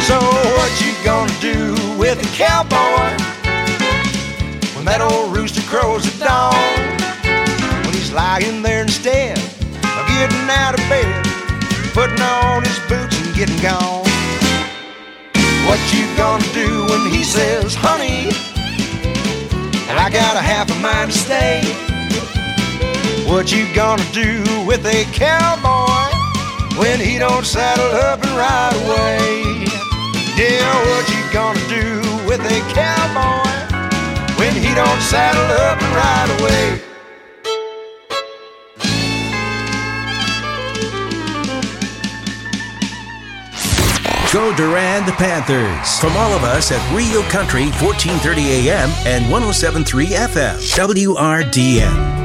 So what you gonna do with a cowboy when that old rooster crows at dawn? When he's lying there instead of getting out of bed, putting on his boots and getting gone. What you gonna do when he says, honey, I got a half a mind to stay? What you gonna do with a cowboy when he don't saddle up and ride away? Yeah, what you gonna do with a cowboy when he don't saddle up and ride away? Go Durand Panthers. From all of us at Rio Country, 1430 AM and 107.3 FM. WRDN.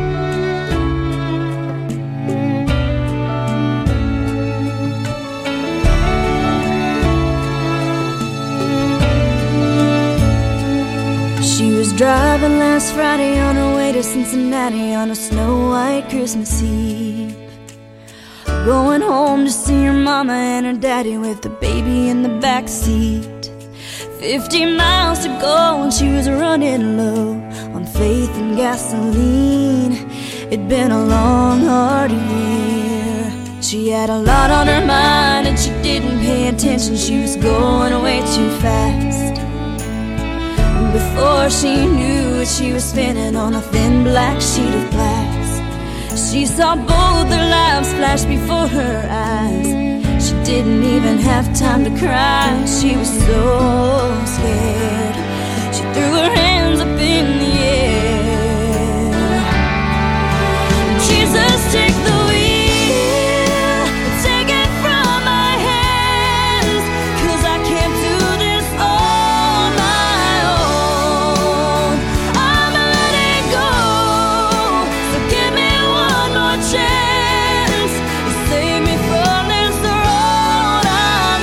She was driving last Friday on her way to Cincinnati on a snow-white Christmas Eve. Going home to see her mama and her daddy with the baby in the back seat. 50 miles to go and she was running low on faith and gasoline. It'd been a long, hard year. She had a lot on her mind and she didn't pay attention. She was going way too fast. And before she knew it, she was spinning on a thin black sheet of glass. She saw both their lives flash before her eyes. She didn't even have time to cry. She was so scared. She threw her hands up in the air. Jesus, take the wheel, take it from my hands, 'cause I can't do this on my own. I'm letting go, so give me one more chance to save me from this road I'm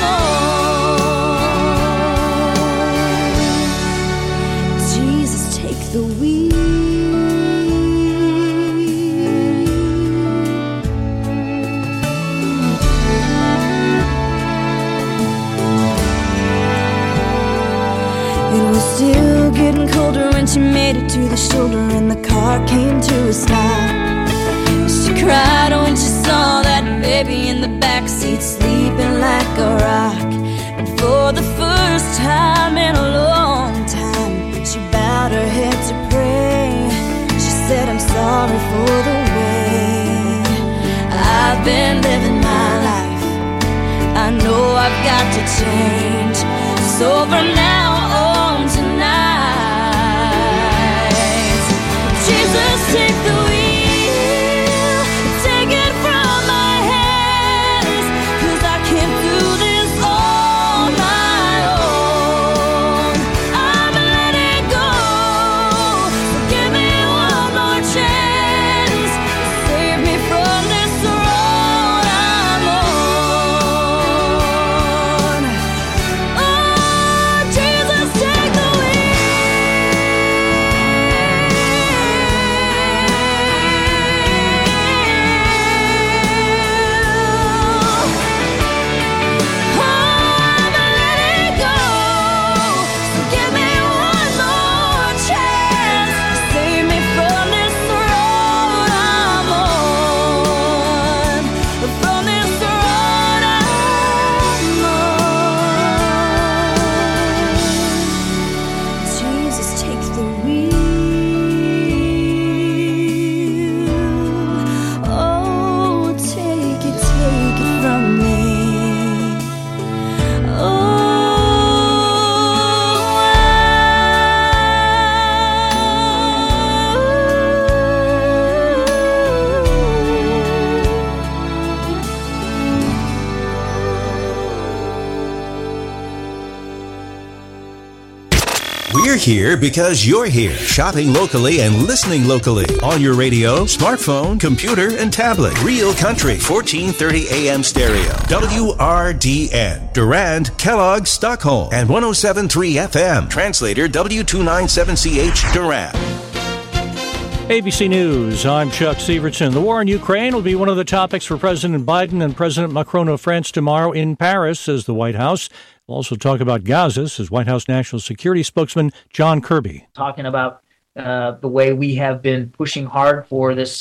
on. Jesus, take the wheel. It was still getting colder when she made it to the shoulder and the car came to a stop. She cried when she saw that baby in the backseat sleeping like a rock. And for the first time in a long time, she bowed her head to pray. She said, I'm sorry for the way I've been living my life. I know I've got to change. So from now on tonight, Jesus, take the wheel, take it from my hands, 'cause I can't do this on my own. I'm letting go, so give me one more chance to save me from this road I'm on. Oh, Jesus, take the We're here because you're here, shopping locally and listening locally on your radio, smartphone, computer, and tablet. Real Country, 1430 AM stereo. WRDN, Durand, Kellogg, Stockholm, and 107.3 FM. Translator W297CH, Durand. ABC News, I'm Chuck Severson. The war in Ukraine will be one of the topics for President Biden and President Macron of France tomorrow in Paris, says the White House. We'll also talk about Gaza, says White House National Security spokesman John Kirby. Talking about the way we have been pushing hard for this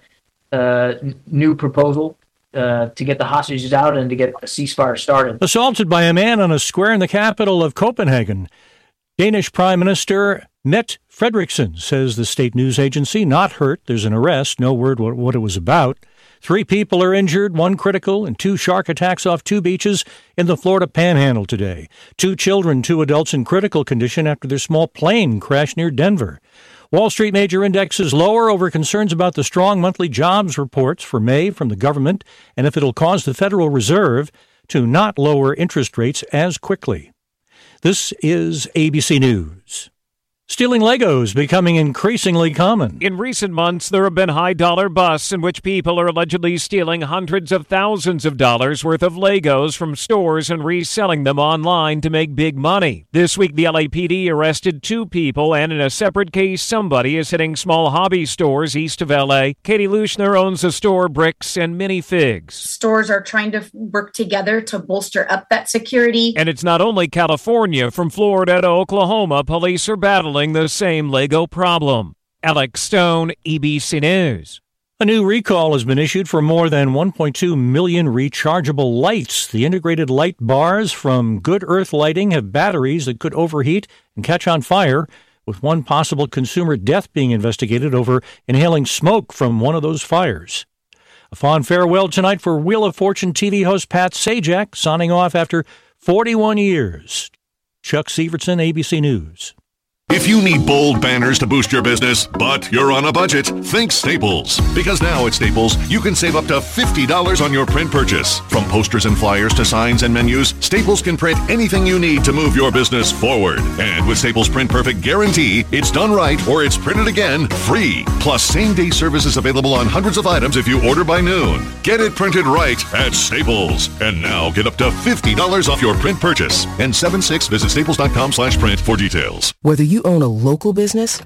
new proposal to get the hostages out and to get a ceasefire started. Assaulted by a man on a square in the capital of Copenhagen. Danish Prime Minister Mette Frederiksen says the state news agency not hurt. There's an arrest. No word what it was about. 3 people are injured, 1 critical, and 2 shark attacks off 2 beaches in the Florida Panhandle today. 2 children, 2 adults in critical condition after their small plane crashed near Denver. Wall Street major indexes lower over concerns about the strong monthly jobs reports for May from the government and if it'll cause the Federal Reserve to not lower interest rates as quickly. This is ABC News. Stealing Legos becoming increasingly common. In recent months, there have been high-dollar busts in which people are allegedly stealing hundreds of thousands of dollars worth of Legos from stores and reselling them online to make big money. This week, the LAPD arrested 2 people, and in a separate case, somebody is hitting small hobby stores east of L.A. Katie Luschner owns a store, Bricks and Minifigs. Stores are trying to work together to bolster up that security. And it's not only California. From Florida to Oklahoma, police are battling the same Lego problem. Alex Stone, ABC News. A new recall has been issued for more than 1.2 million rechargeable lights. The integrated light bars from Good Earth Lighting have batteries that could overheat and catch on fire, with one possible consumer death being investigated over inhaling smoke from one of those fires. A fond farewell tonight for Wheel of Fortune TV host Pat Sajak, signing off after 41 years. Chuck Severson, ABC News. If you need bold banners to boost your business, but you're on a budget, think Staples. Because now at Staples, you can save up to $50 on your print purchase. From posters and flyers to signs and menus, Staples can print anything you need to move your business forward. And with Staples Print Perfect Guarantee, it's done right or it's printed again free. Plus, same-day service is available on hundreds of items if you order by noon. Get it printed right at Staples. And now get up to $50 off your print purchase. N76, visit staples.com/print for details. Whether you own a local business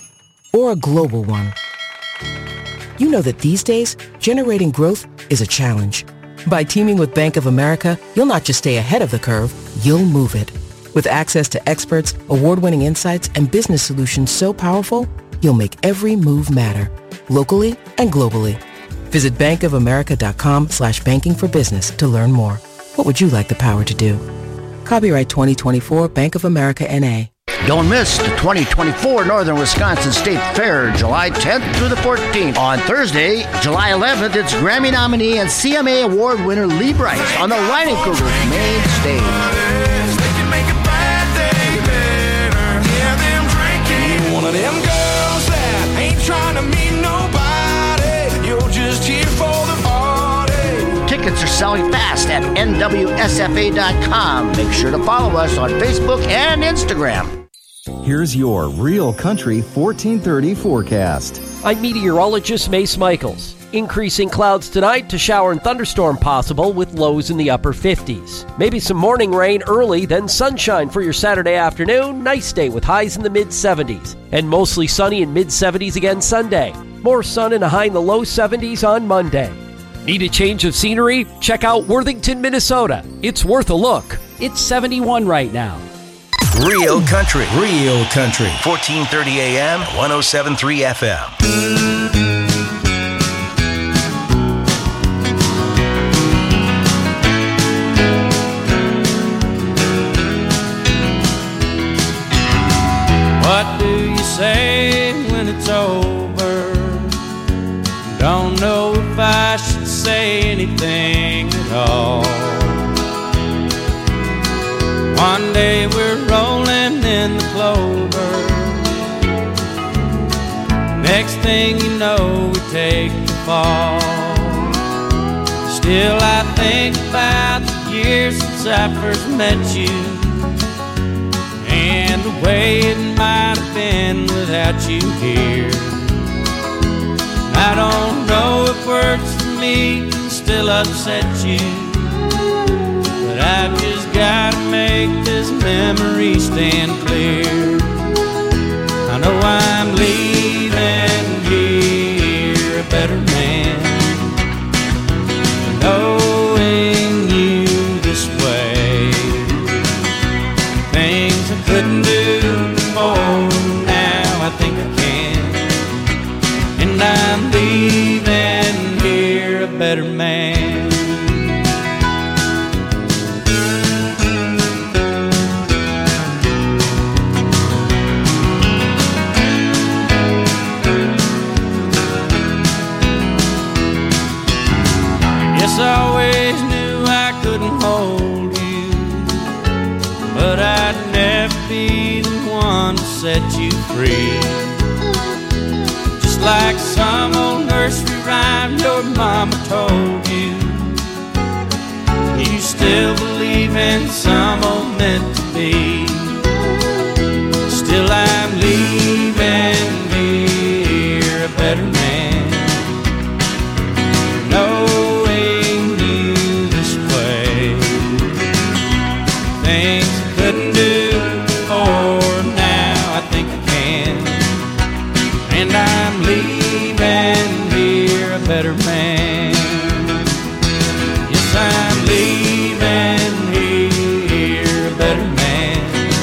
or a global one, you know that these days, generating growth is a challenge. By teaming with Bank of America, you'll not just stay ahead of the curve, you'll move it. With access to experts, award-winning insights, and business solutions so powerful, you'll make every move matter, locally and globally. Visit bankofamerica.com/banking for business to learn more. What would you like the power to do? Copyright 2024 Bank of America N.A. Don't miss the 2024 Northern Wisconsin State Fair, July 10th through the 14th. On Thursday, July 11th, it's Grammy nominee and CMA Award winner Lee Brice on the Riding Cougars main stage. One of them girls that ain't trying to meet nobody. You're just here for the party. Tickets are selling fast at nwsfa.com. Make sure to follow us on Facebook and Instagram. Here's your Real Country 1430 forecast. I'm meteorologist Mace Michaels. Increasing clouds tonight to shower and thunderstorm possible with lows in the upper 50s. Maybe some morning rain early, then sunshine for your Saturday afternoon. Nice day with highs in the mid-70s. And mostly sunny in mid-70s again Sunday. More sun and a high in the low 70s on Monday. Need a change of scenery? Check out Worthington, Minnesota. It's worth a look. It's 71 right now. Real Country. 1430 AM, 107.3 FM. What do you say when it's over? Don't know if I should say anything at all. One day we're rolling in the clover. Next thing you know, we take the fall. Still I think about the years since I first met you, and the way it might have been without you here. I don't know if words for me can still upset you, but I've just gotta make this memory stand clear. I know I'm leaving be the one to set you free. Just like some old nursery rhyme your mama told you. You still believe in some old meant to be. Still I'm leaving here a better man, knowing you this way. Things I couldn't do before, now I think I can. And I'm leaving here a better man. Yes, I'm leaving here a better man,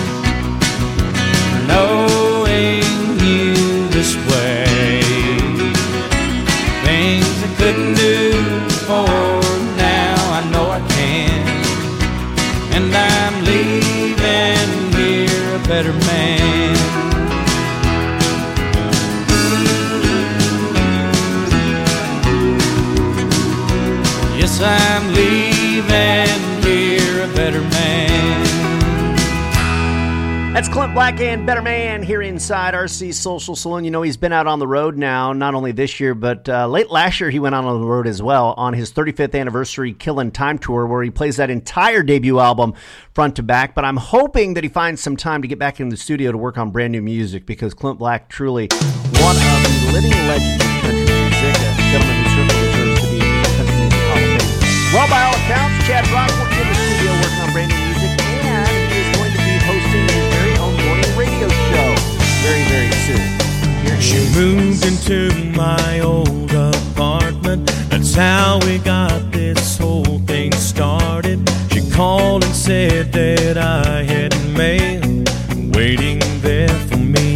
knowing you this way. Things I couldn't do before, now I know I can. And I'm leaving here a better man. Yes, I'm leaving here a better man. That's Clint Black and Better Man here inside RC Social Saloon. You know, he's been out on the road now, not only this year, but late last year he went out on the road as well on his 35th anniversary Killin' Time Tour, where he plays that entire debut album front to back. But I'm hoping that he finds some time to get back in the studio to work on brand new music, because Clint Black, truly one of the living legends of country music, a gentleman who certainly deserves to be in the Country Music Hall of Fame. Well, by all accounts, Chad Brockwood in the studio working on brand new music, and he is going to be hosting his very own morning radio show very, very soon. She moved into my old apartment. That's how we got this whole thing started. She called and said that I had mail waiting there for me.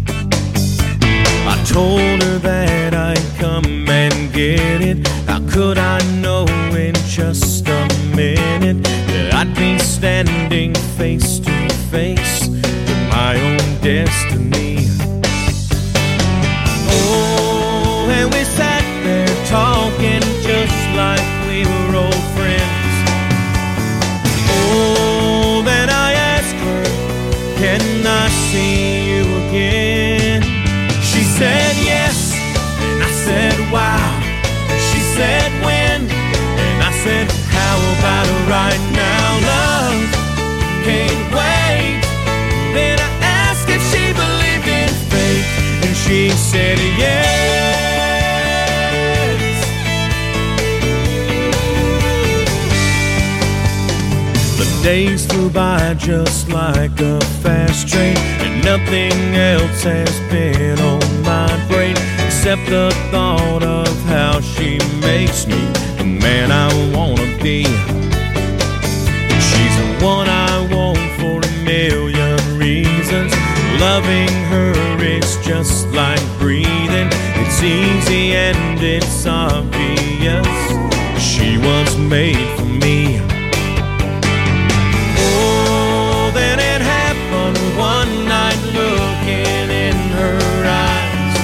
I told her that I'd come and get it. How could I know in just a minute that I'd be standing face to face with my own destiny? Oh, and we sat there talking just like we were old friends. Oh, then I asked her, can I see you again? She said yes, and I said wow. She said when, and I said how about right now? Love can't wait. Then I asked if she believed in fate, and she said yes. The days flew by just like a fast train, and nothing else has been on my brain except the thought of how she makes me the man I wanna be. She's the one I want for a million reasons. Loving her is just like breathing. It's easy and it's obvious. She was made for me. Oh, then it happened one night, looking in her eyes.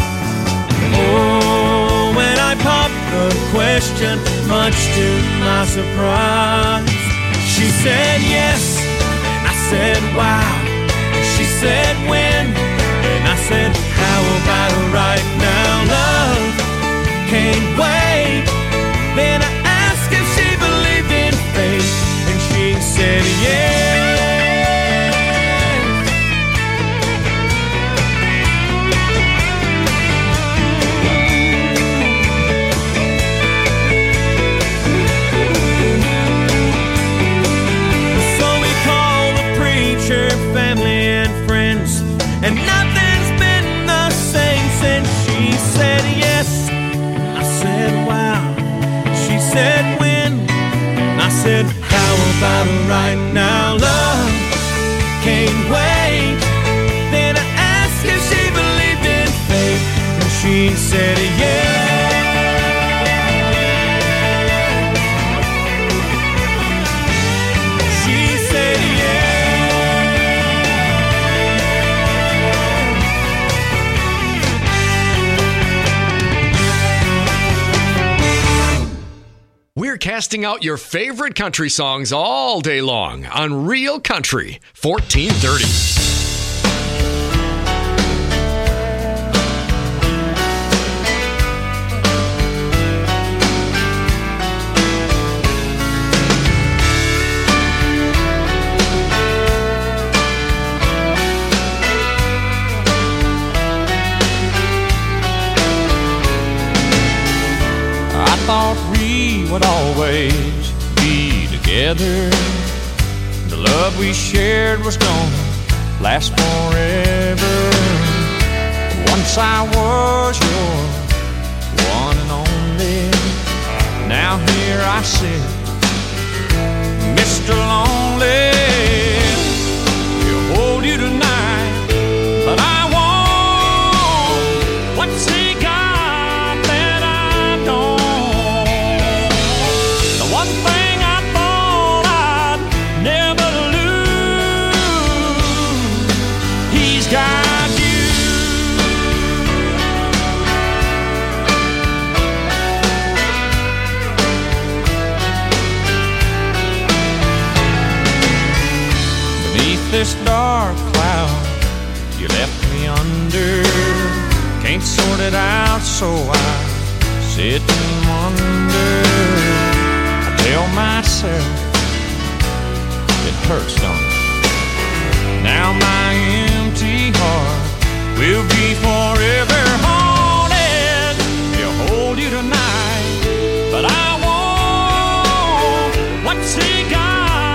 Oh, when I popped the question, much to my surprise, she said yes, and I said wow. She said when, and I said how about right now? Love can't wait. Then I asked if she believed in fate, and she said yes. So we called the preacher, family and friends, and nothing's been the same since she said yes. I said wow. She said when, and I said how about right now? Love can't wait. Then I asked if she believed in fate, and she said yes. She said yes. We're casting out your favorite country songs all day long on Real Country 1430. Thought we would always be together. The love we shared was gonna last forever. Once I was your one and only. Now here I sit, Mr. Lonely. He'll hold you tonight, but I won't. What's he got? This dark cloud you left me under, can't sort it out, so I sit and wonder. I tell myself it hurts, don't it? Now my empty heart will be forever haunted. He'll hold you tonight, but I won't. What's he got?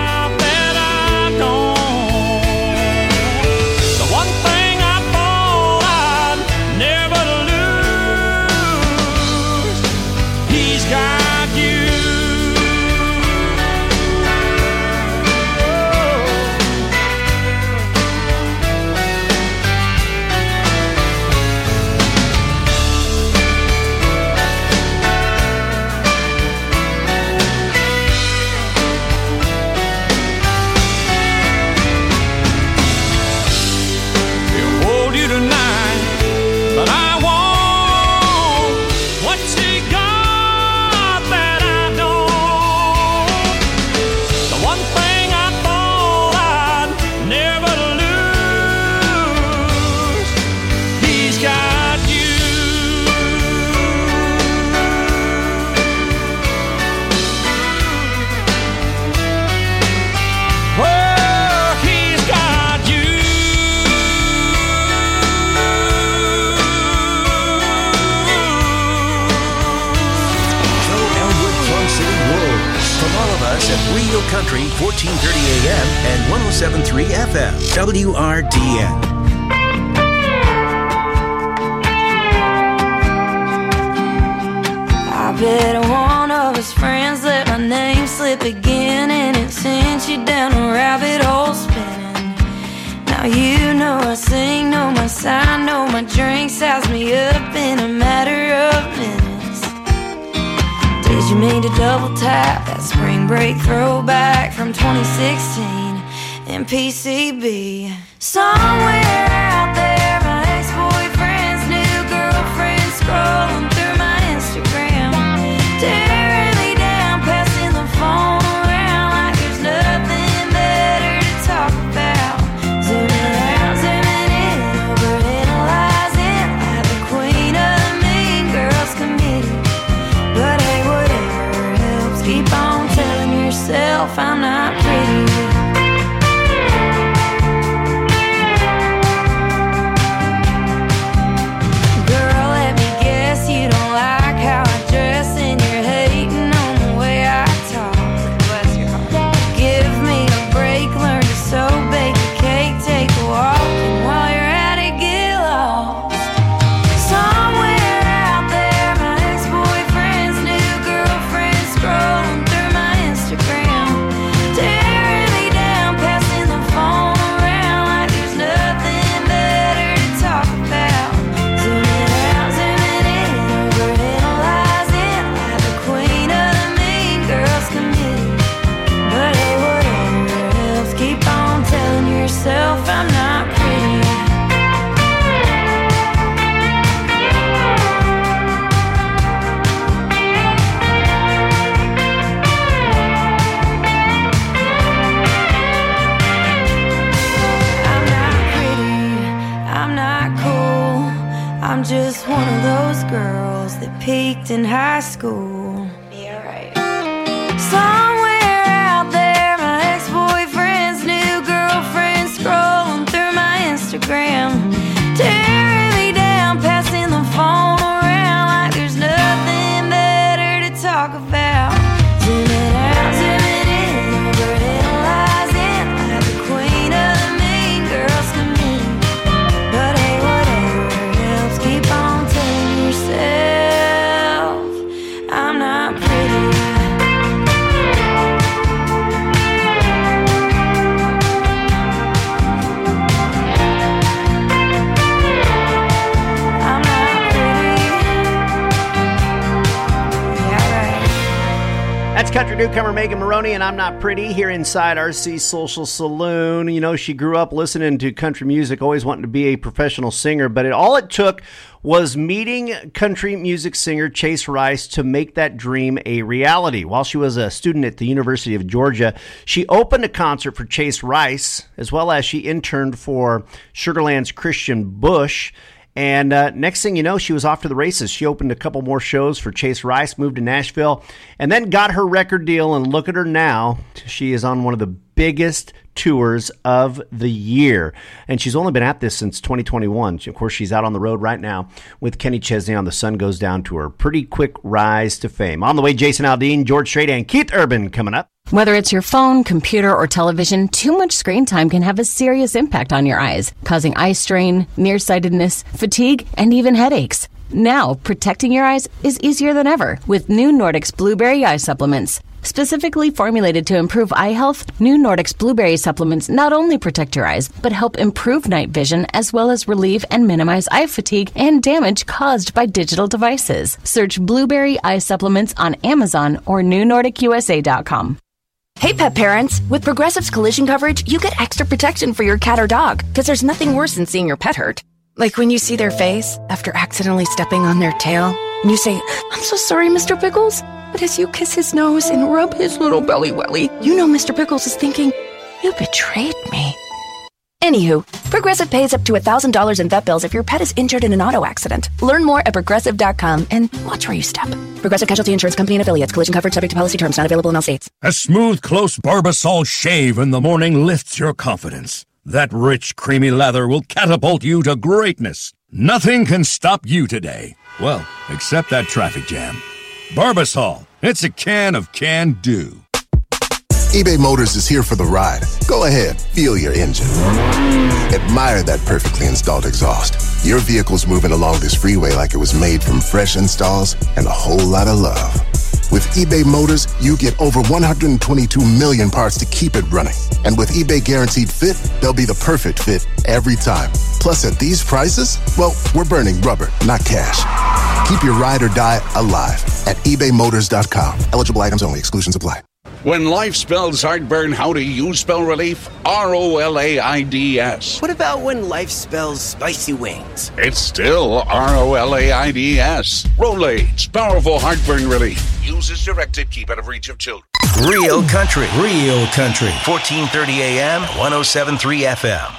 Country 1430 AM and 107.3 FM WRDN. I bet one of his friends let my name slip again, and it sent you down a rabbit hole spinning. Now you know I sing, know my sign, know my drink, size me up in a matter of minutes. Did you mean to double tap that spring break throwback from 2016 in PCB? Somewhere out there, my ex-boyfriend's new girlfriend scrolling through my Instagram, tearing me down, passing the phone around like there's nothing better to talk about. Zooming out, zooming in, overanalyzing like the queen of the mean girls committee. But hey, whatever helps, keep on telling yourself I'm not pretty. just one of those girls that peaked in high school. Yeah, right. Somewhere out there, my ex-boyfriend's new girlfriend scrolling through my Instagram, tearing me down, passing the phone around like there's nothing better to talk about. Zooming out, zooming in, overanalyzing like the queen of the mean girls to me. But hey, whatever helps, keep on telling yourself I'm not pretty. That's country newcomer Megan Maroney, and I'm Not Pretty, here inside RC Social Saloon. You know, she grew up listening to country music, always wanting to be a professional singer, but all it took was meeting country music singer Chase Rice to make that dream a reality. While she was a student at the University of Georgia, she opened a concert for Chase Rice, as well as she interned for Sugarland's Christian Bush. And next thing you know, she was off to the races. She opened a couple more shows for Chase Rice, moved to Nashville, and then got her record deal. And look at her now. She is on one of the biggest tours of the year. And she's only been at this since 2021. Of course, she's out on the road right now with Kenny Chesney on the Sun Goes Down tour. Pretty quick rise to fame. On the way, Jason Aldean, George Strait, and Keith Urban coming up. Whether it's your phone, computer, or television, too much screen time can have a serious impact on your eyes, causing eye strain, nearsightedness, fatigue, and even headaches. Now, protecting your eyes is easier than ever with new Nordics Blueberry Eye Supplements. Specifically formulated to improve eye health, new Nordics Blueberry Supplements not only protect your eyes, but help improve night vision as well as relieve and minimize eye fatigue and damage caused by digital devices. Search Blueberry Eye Supplements on Amazon or newnordicusa.com. Hey, pet parents! With Progressive's collision coverage, you get extra protection for your cat or dog, because there's nothing worse than seeing your pet hurt. Like when you see their face after accidentally stepping on their tail, and you say, "I'm so sorry, Mr. Pickles." But as you kiss his nose and rub his little belly welly, you know Mr. Pickles is thinking, "You betrayed me." Anywho, Progressive pays up to $1,000 in vet bills if your pet is injured in an auto accident. Learn more at Progressive.com and watch where you step. Progressive Casualty Insurance Company and Affiliates. Collision coverage subject to policy terms. Not available in all states. A smooth, close Barbasol shave in the morning lifts your confidence. That rich, creamy lather will catapult you to greatness. Nothing can stop you today. Well, except that traffic jam. Barbasol. It's a can of can-do. eBay Motors is here for the ride. Go ahead, feel your engine. Admire that perfectly installed exhaust. Your vehicle's moving along this freeway like it was made from fresh installs and a whole lot of love. With eBay Motors, you get over 122 million parts to keep it running. And with eBay Guaranteed Fit, they'll be the perfect fit every time. Plus, at these prices, well, we're burning rubber, not cash. Keep your ride or die alive at ebaymotors.com. Eligible items only. Exclusions apply. When life spells heartburn, how do you spell relief? ROLAIDS. What about when life spells spicy wings? It's still ROLAIDS. Rolaids, powerful heartburn relief. Use as directed, keep out of reach of children. Real country. 1430 AM, 107.3 FM.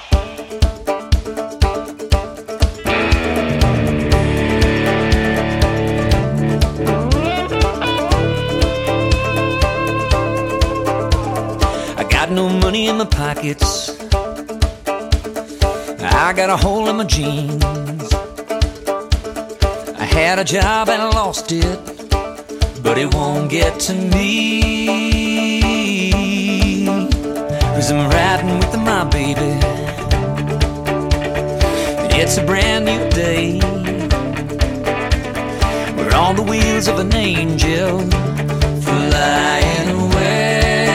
No money in my pockets, I got a hole in my jeans. I had a job and I lost it, but it won't get to me, 'cause I'm riding with my baby. It's a brand new day, we're on the wheels of an angel flying away.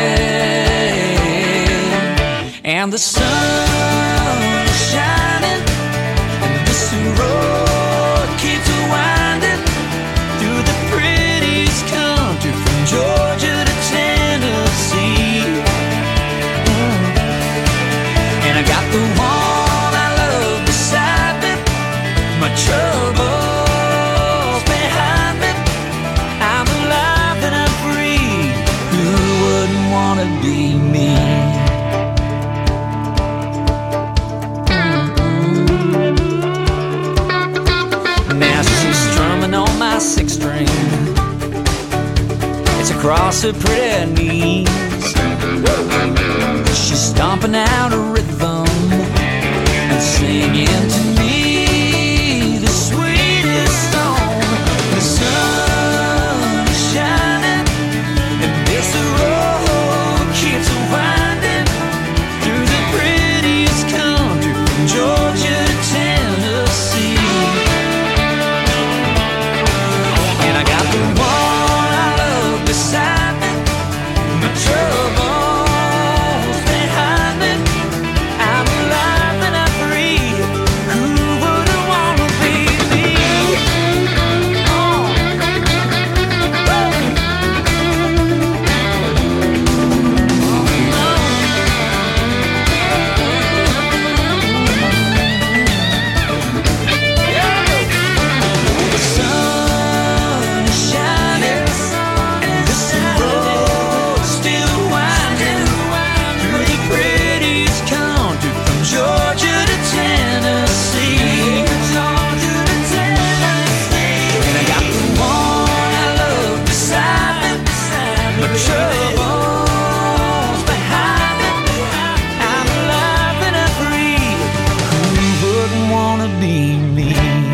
And the sun is shining, and this road keeps winding through the prettiest country from Georgia to Tennessee. And I got the one I love beside me, my troubles behind me. I'm alive and I'm free, who wouldn't want to be me? across her pretty knees. She's stomping out a rhythm and singing to me the sweetest song. The sun is shining and this road keeps winding through the prettiest country from Georgia to Tennessee. And I got the one I love beside me, my troubles behind me. I'm alive and I'm free. Who wouldn't wanna be me? The sun is shining and this road still winding through the prettiest country from Georgia to Tennessee. And I got the one I love beside me, my troubles behind me. I'm alive and I'm free. Who wouldn't wanna be me?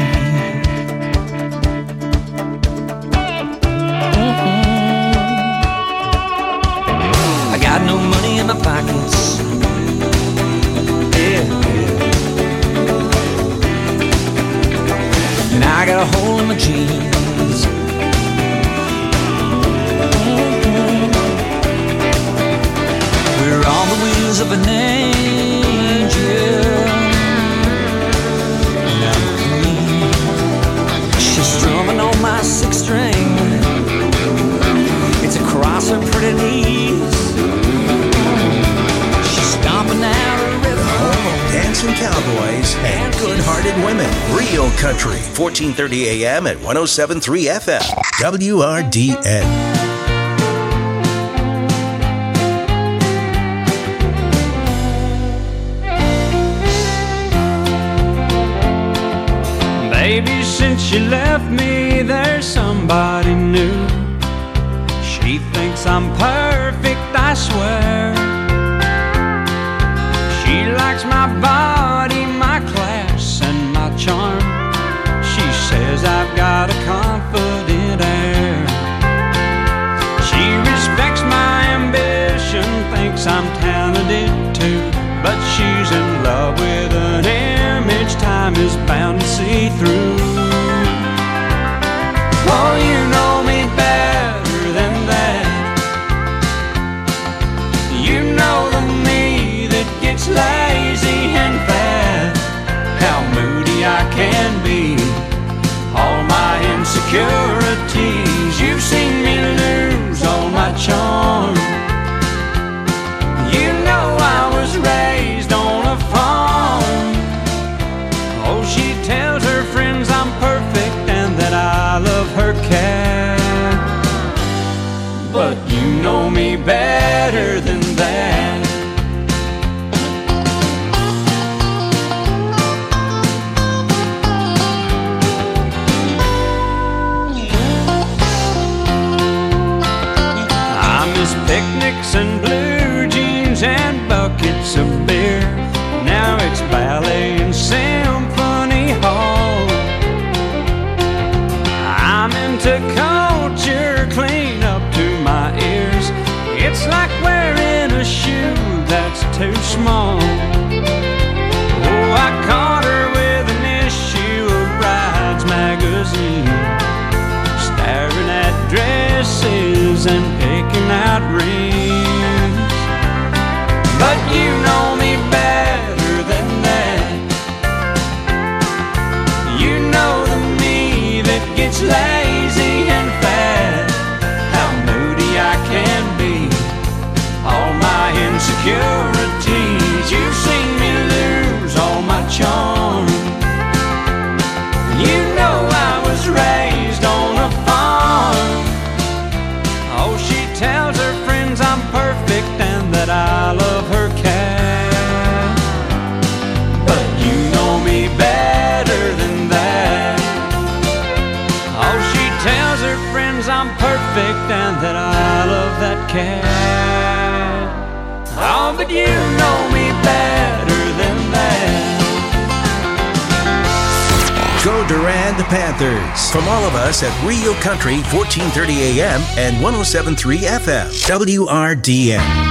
I got no money in my pockets. Yeah. And I got a hole in my jeans. We're on the wheels of an angel. Now she's strumming on my sixth string. It's across her pretty knees. She's stomping out a rhythm. Home of dancing cowboys and good-hearted women. Real Country, 1430 AM at 107.3 FM. WRDN. Baby, since you left me, there's somebody new. She thinks I'm perfect, I swear. She likes my body, my class, and my charm. She says I've got a confident air. She respects my ambition, thinks I'm talented too. But she's in love with an image time is bound to see through. Oh, you know me better than that. You know the me that gets lazy and fat. How moody I can be, all my insecurities. You've seen me lose all my charm. You know I was raised on a farm. Oh, she tells her friends I'm perfect and that I love her cat. But you know me better than that. I miss picnics and blue jeans and buckets of beer. Now it's ballet and symphony hall. I'm into culture clean up to my ears. It's like wearing a shoe that's too small. Oh, I caught her with an issue of Brides magazine, staring at dresses and picking out rings. But you know me better than that. You know the me that gets lazy and fat. How moody I can be, all my insecurities. You've seen me lose all my charm. You know I was raised on a farm. Oh, she tells her friends I'm perfect and that I love her cat. cat. Oh, but you know me better than that. Go Durand the Panthers. From all of us at Real Country, 1430 AM and 107.3 FM. WRDN.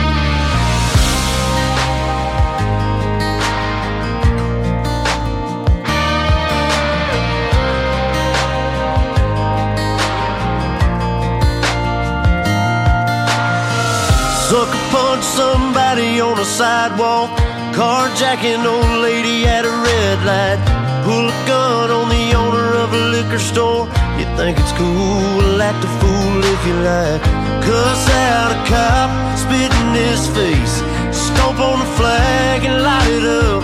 Sucker punch somebody on a sidewalk, carjacking old lady at a red light, pull a gun on the owner of a liquor store. You think it's cool, act a fool if you like, cuss out a cop, spit in his face, stomp on the flag and light it up.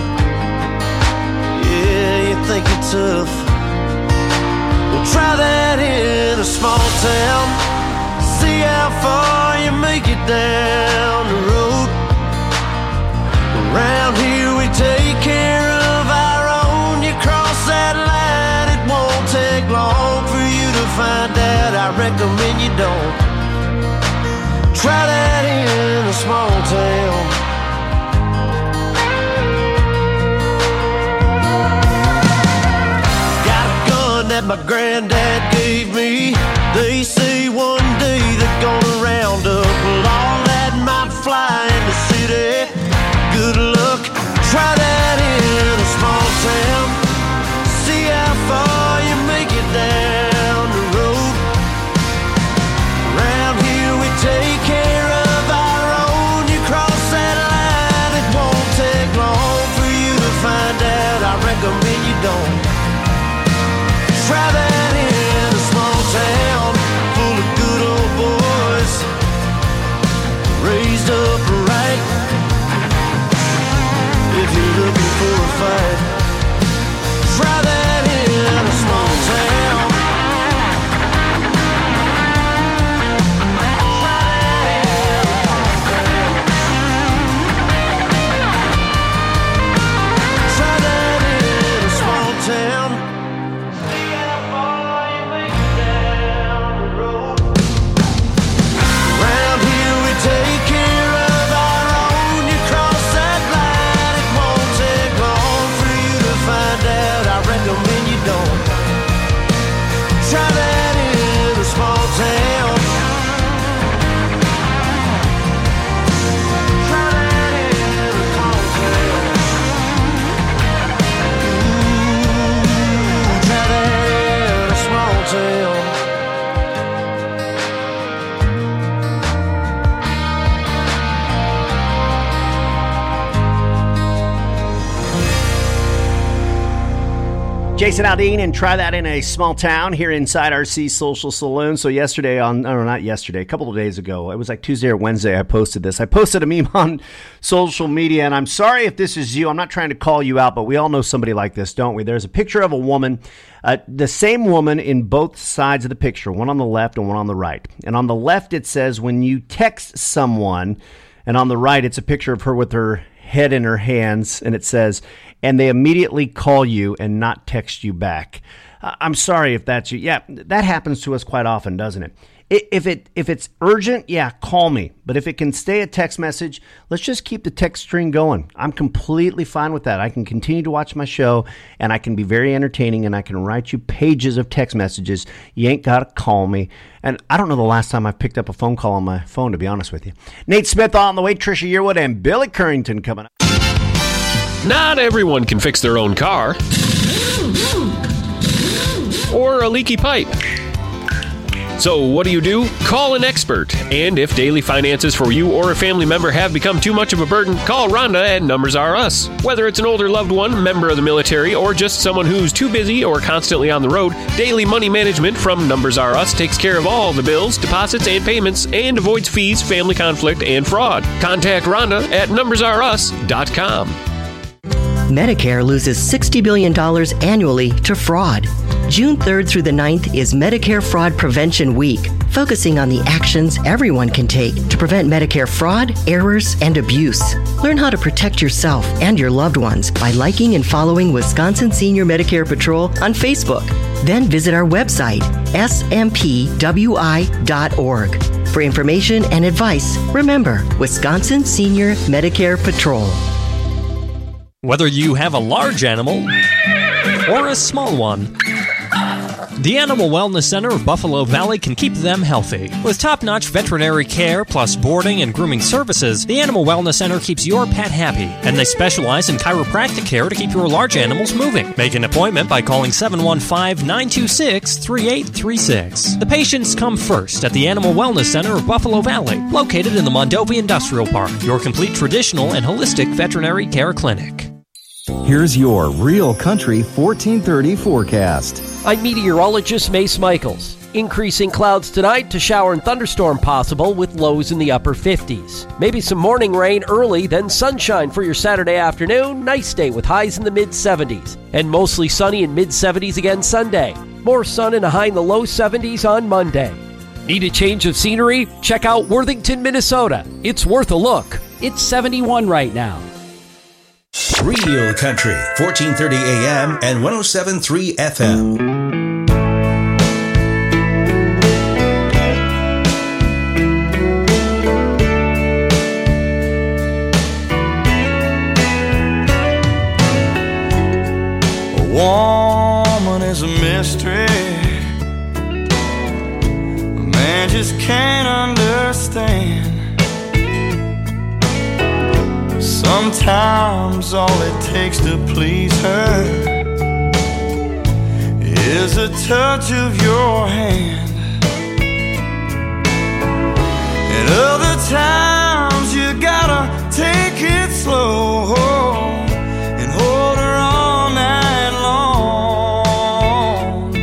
Yeah, you think you're tough. Well, try that in a small town. See how far you make it down the road. Around here we take care of our own. You cross that line, it won't take long for you to find out. I recommend you don't. Try that in a small town. Got a gun that my granddad gave me. They say one day they're gonna round up all that might fly in the city. Good luck, try that in a small town. See how far you make it down the road. Around here we take care of our own. You cross that line, it won't take long for you to find out. I recommend you don't. Try that in a small town. Raised up right. If you're looking for a fight, try that in a small town. Try that in a small town. See how far you make it down the road. Around here we take care of our own. You cross that line, it won't take long for you to find out. I recommend you don't. Try that in a small town. Try that in a small town. Ooh, try that in a small town. Jason Aldean and Try That in a Small Town here inside RC Social Saloon. So yesterday not yesterday, a couple of days ago, it was like Tuesday or Wednesday, I posted this. I posted a meme on social media, and I'm sorry if this is you. I'm not trying to call you out, but we all know somebody like this, don't we? There's a picture of a woman, the same woman in both sides of the picture, one on the left and one on the right. And on the left, it says, when you text someone, and on the right, it's a picture of her with her head in her hands, and it says, and they immediately call you and not text you back. I'm sorry if that's you. Yeah, that happens to us quite often, doesn't it? If it's urgent, yeah, call me. But if it can stay a text message, let's just keep the text string going. I'm completely fine with that. I can continue to watch my show, and I can be very entertaining, and I can write you pages of text messages. You ain't got to call me. And I don't know the last time I picked up a phone call on my phone, to be honest with you. Nate Smith on the way, Trisha Yearwood, and Billy Currington coming up. Not everyone can fix their own car or a leaky pipe. So what do? Call an expert. And if daily finances for you or a family member have become too much of a burden, call Rhonda at Numbers R Us. Whether it's an older loved one, member of the military, or just someone who's too busy or constantly on the road, Daily Money Management from Numbers R Us takes care of all the bills, deposits, and payments and avoids fees, family conflict, and fraud. Contact Rhonda at numbersrus.com. Medicare loses $60 billion annually to fraud. June 3rd through the 9th is Medicare Fraud Prevention Week, focusing on the actions everyone can take to prevent Medicare fraud, errors, and abuse. Learn how to protect yourself and your loved ones by liking and following Wisconsin Senior Medicare Patrol on Facebook. Then visit our website, smpwi.org. For information and advice, remember Wisconsin Senior Medicare Patrol. Whether you have a large animal or a small one, the Animal Wellness Center of Buffalo Valley can keep them healthy. With top-notch veterinary care plus boarding and grooming services, the Animal Wellness Center keeps your pet happy, and they specialize in chiropractic care to keep your large animals moving. Make an appointment by calling 715-926-3836. The patients come first at the Animal Wellness Center of Buffalo Valley, located in the Mondovi Industrial Park, your complete traditional and holistic veterinary care clinic. Here's your Real Country 1430 forecast. I'm meteorologist Mace Michaels. Increasing clouds tonight to shower and thunderstorm possible with lows in the upper 50s. Maybe some morning rain early, then sunshine for your Saturday afternoon. Nice day with highs in the mid-70s. And mostly sunny in mid-70s again Sunday. More sun and a high in the low 70s on Monday. Need a change of scenery? Check out Worthington, Minnesota. It's worth a look. It's 71 right now. Real Country, 1430 AM and 107.3 FM. A woman is a mystery a man just can't understand. Sometimes all it takes to please her is a touch of your hand. And other times you gotta take it slow and hold her all night long.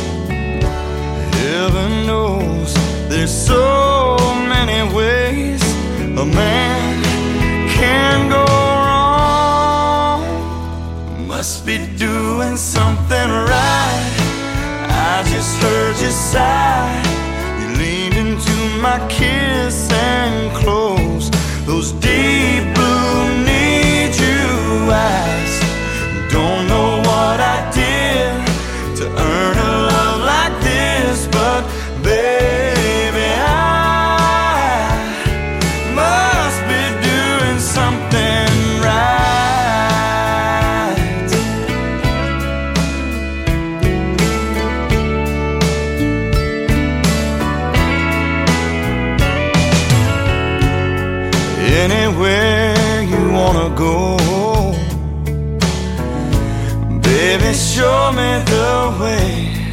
Heaven knows there's so many ways a man can go wrong. Must be doing something right. I just heard you sigh. You leaned into my kiss and closed those deep blue need you eyes. Don't know what I did to earn a love like this, but baby, I must be doing something right. Anywhere you wanna go, baby, show me the way.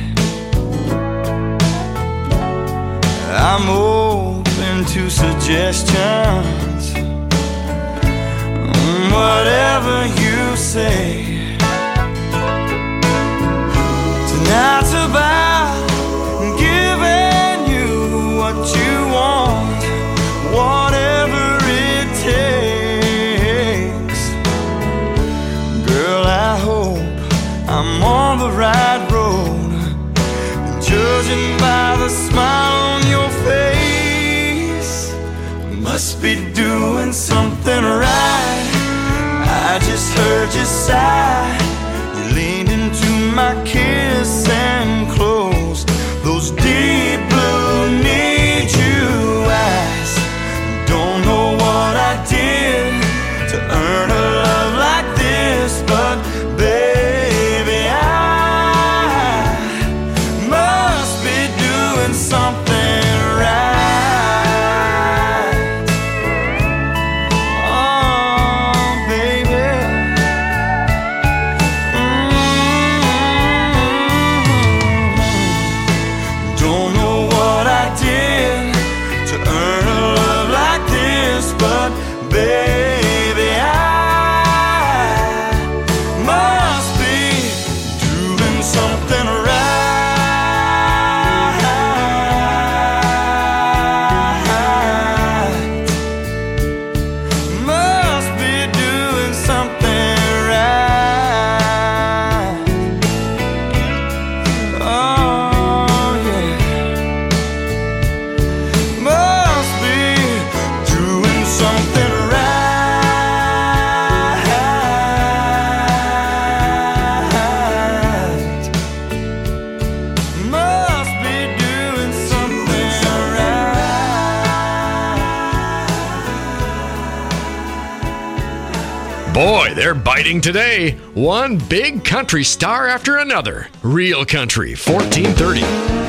I'm open to suggestions, whatever you say. Tonight's about giving you what you want, whatever it takes. Girl, I hope I'm on the right road, judging by the smile on your face. Must be doing something right. I just heard you sigh. You leaned into my kiss and closed those deep blue need you eyes. Don't know what I did to earn a love like this, but baby, I must be doing something right. Oh, baby, Boy, they're biting today. One big country star after another. Real Country 1430.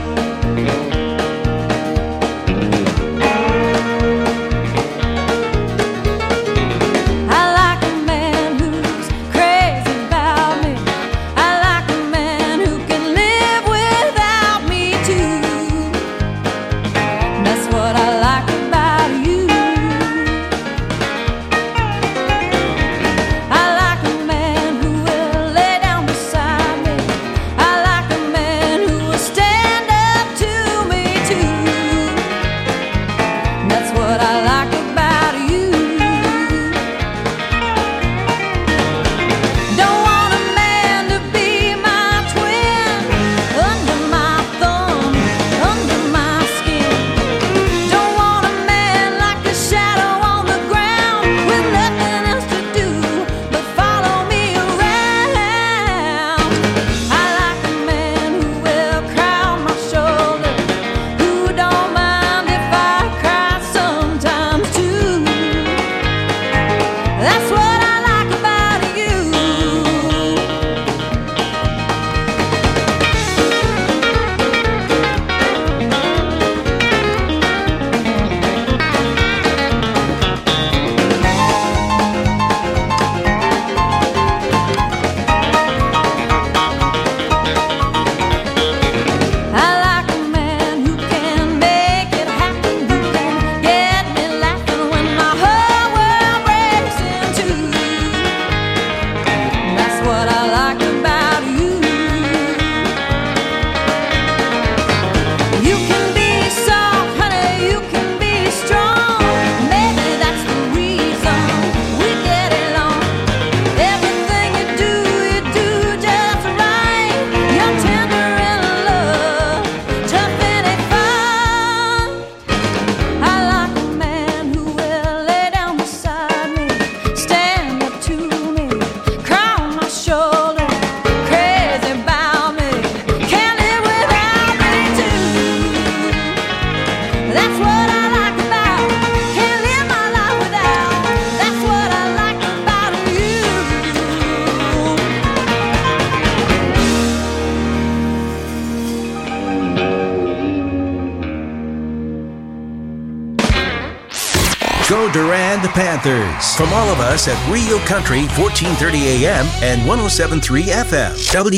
Go Durand Panthers. From all of us at Real Country 1430 AM and 107.3 FM.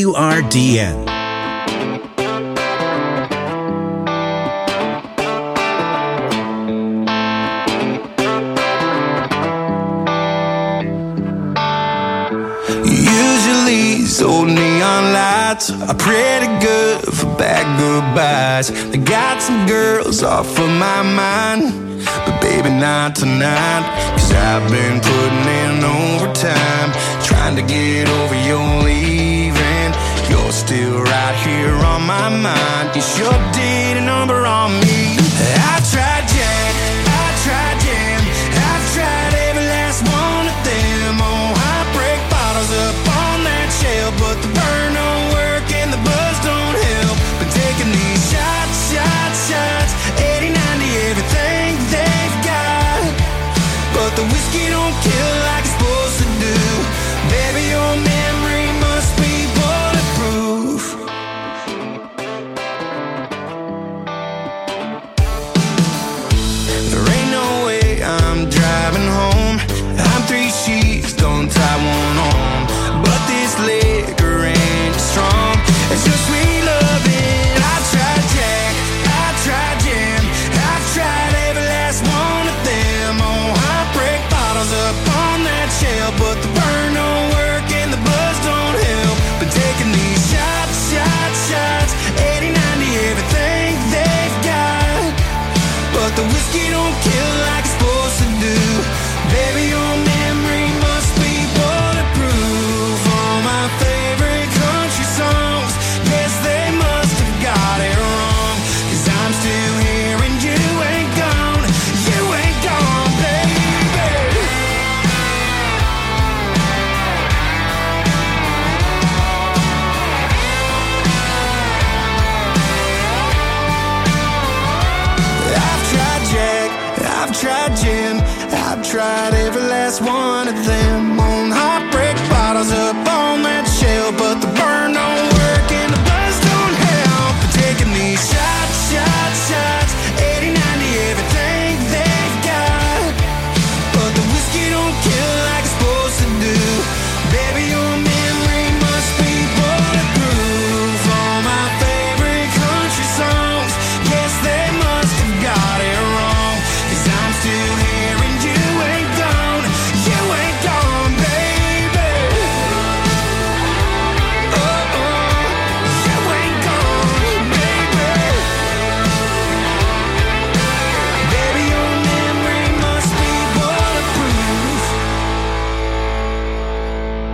WRDN. Usually these old neon lights are pretty good for bad goodbyes. They got some girls off of my mind, but baby not tonight. 'Cause I've been putting in overtime, trying to get over your leaving. You're still right here on my mind. You sure did a number on me. I tried Jack, I tried Jam, I've tried every last one of them. Oh, I break bottles up on that shelf, but the burn don't work and the buzz don't help. Been taking these shots, shots, shots, 80-90 everything they've got, but the whiskey don't kill like it's supposed to do. Baby, your memory must be bulletproof.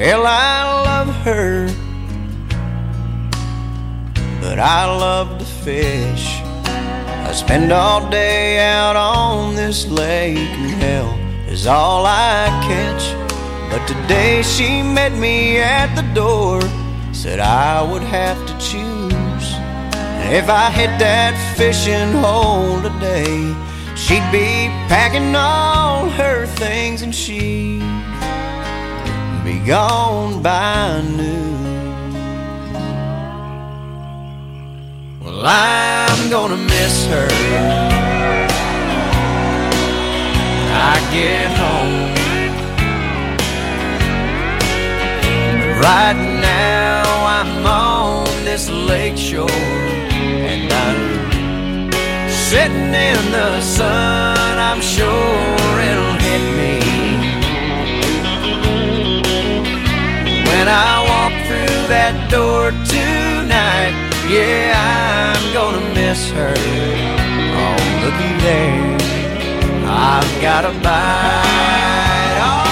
Well, I love her, but I love to fish. I spend all day out on this lake, and hell is all I catch. But today she met me at the door, said I would have to choose. And if I hit that fishing hole today, she'd be packing all her things and she'd be gone by noon. Well, I'm gonna miss her when I get home. Right now I'm on this lake shore, and I'm sitting in the sun. I'm sure it'll hit me when I walk through that door tonight. Yeah, I'm gonna miss her. Oh, looky there, I've got a bite. All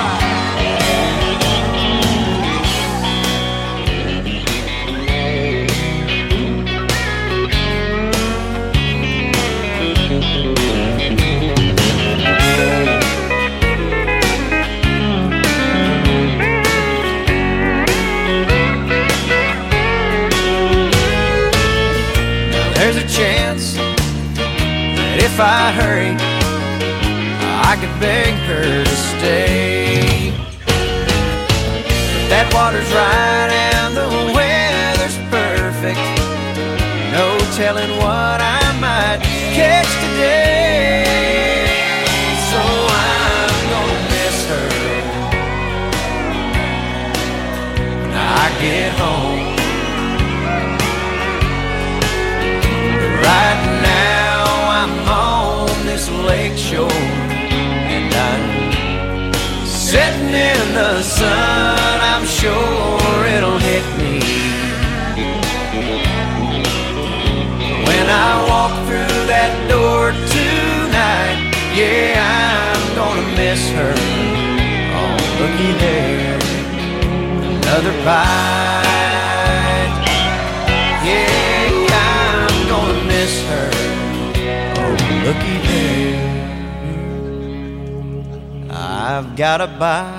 there's a chance that if I hurry, I could beg her to stay. But that water's right and the weather's perfect. No telling what I might catch today. So I'm gonna miss her when I get home. Right now I'm on this lake shore, and I'm sitting in the sun. I'm sure it'll hit me when I walk through that door tonight. Yeah, I'm gonna miss her. Oh, looky there, another bite. Yeah, I'm gonna miss her. Oh, looky there, I've got a bite.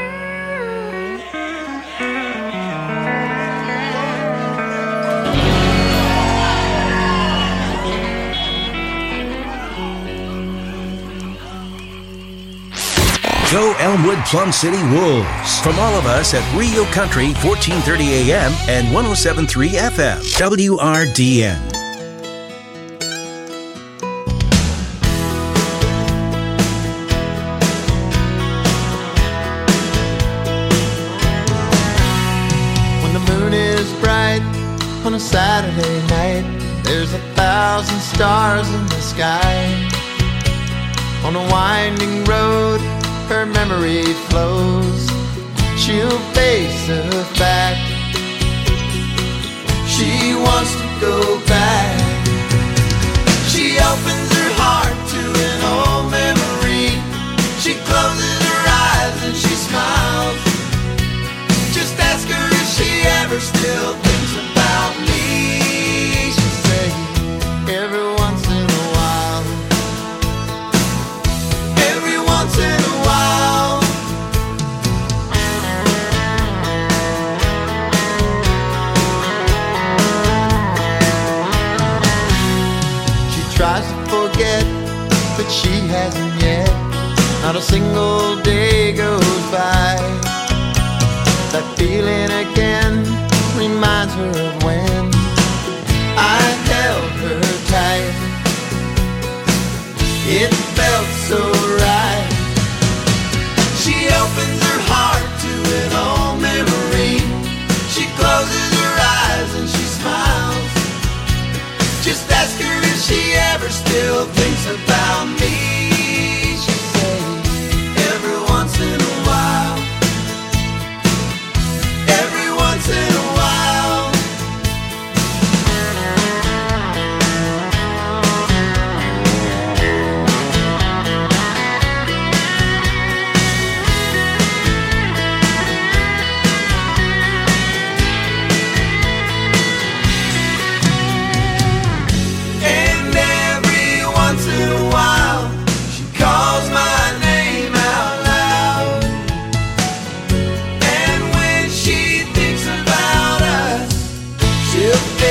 Go Elmwood Plum City Wolves. From all of us at Real Country 1430 AM and 107.3 FM. WRDN. When the moon is bright on a Saturday night, there's 1,000 stars in the sky. On a winding road, her memory flows. She'll face us back. She wants to go back. She opens her heart to an old memory. She closes her eyes and she smiles. Just ask her if she ever still thinks about me. She'll say every once in a while. Every once in a while. She tries to forget, but she hasn't yet. Not a single day goes by. That feeling again reminds her of when I held her tight. It felt so right. She opens her heart to an old memory. She closes her eyes and she smiles. Just ask her if she ever still thinks about me. She'll say every once in a while. Every once in a while.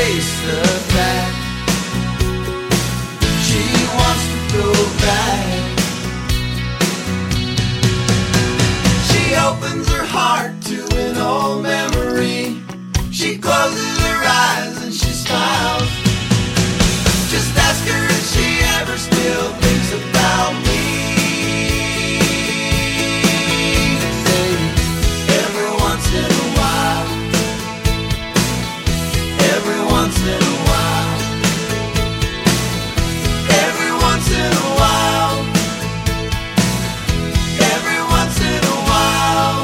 taste of that. She wants to go back. She opens her heart to an old memory. She closes her eyes and she smiles. Just ask her if she ever still thinks about me. Every once in a while. Every once in a while. Every once in a while. Every once in a while.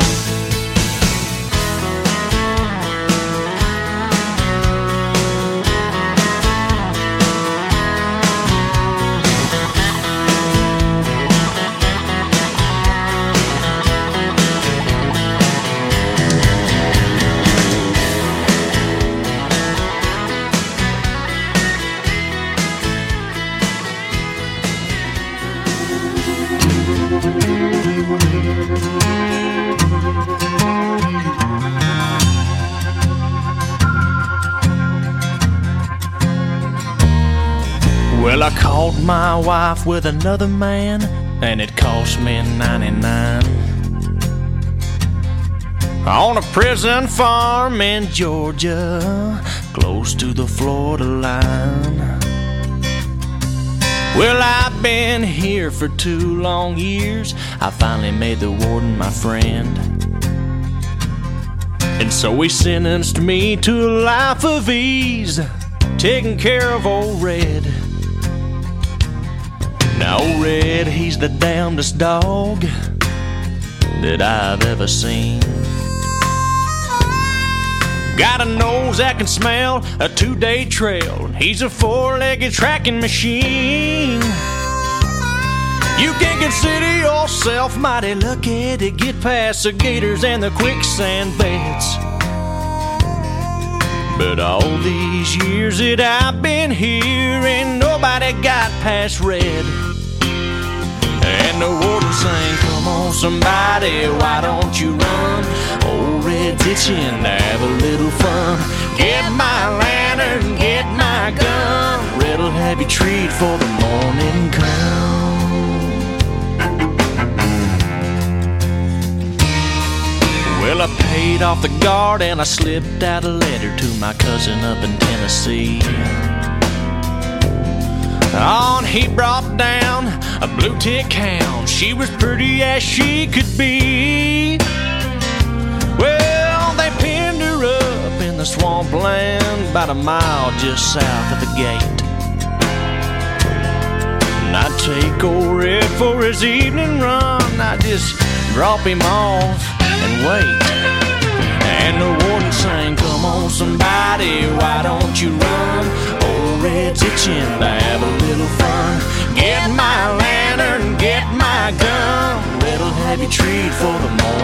Well, I caught my wife with another man, and it cost me 99. On a prison farm in Georgia, close to the Florida line. Well, I've been here for 2 long years. I finally made the warden my friend. And so he sentenced me to a life of ease, taking care of old Red. Now old Red, he's the damnedest dog that I've ever seen. Got a nose that can smell a 2-day trail. He's a 4-legged tracking machine. You can consider yourself mighty lucky to get past the gators and the quicksand beds. But all these years that I've been here, ain't nobody got past Red. And the warden sang, come on somebody, why don't you run? Old Red's itching to have a little fun. Get my lantern, get my gun. Red'll have you treat for the morning come. Well, I paid off the guard and I slipped out a letter to my cousin up in Tennessee. On he brought down a blue tick hound. She was pretty as she could be. Well, they pinned her up in the swampland about a mile just south of the gate. And I'd take old Red for his evening run. I'd just drop him off and wait. And the warden sang, come on somebody, why don't you run? Old Red's itching to have a little fun. Get my lantern, get my gun. Red'll have you treat for the morning